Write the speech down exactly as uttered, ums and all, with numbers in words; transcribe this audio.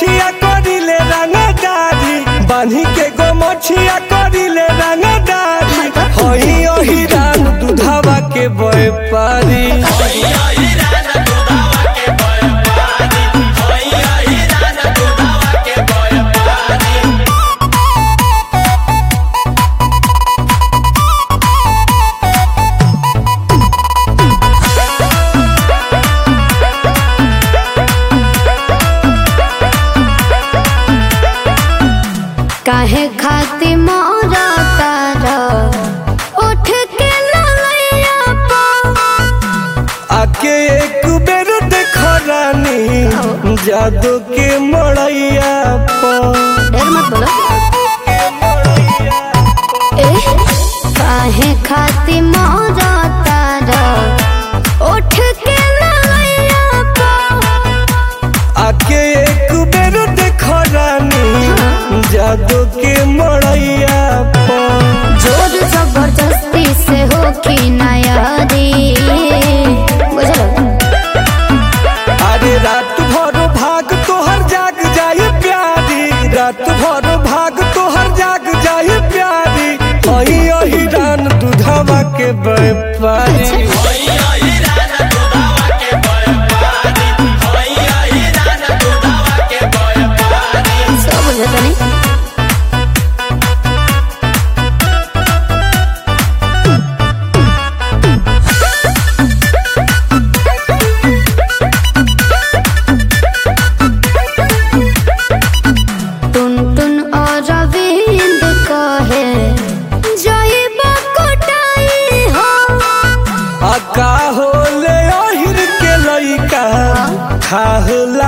मछिया करिले रंगदारी बान्ही के गो मछिया करिले रंगदारी होई ओही रान दूधवा के व्यापारी काहे खाती मोरा तारा उठ के ललैया पा आके एक बेर देख रानी जादू के मड़ैया पा डर मत बोलो ए काहे खाती मोरा तारा उठ के ललैया पा आके एक बेर देख रानी जादू के मड़ैया पा जोर जबरदस्ती से हो की नयारी बुझलो अरे रात भर भाग तोहर जाग जाए प्यारी रात भर भाग तोहर जाग जाए प्यारी ओही ओही रान दूधवा के व्यापारी सब बुझता नहीं का होले ओहिर के लइका खाह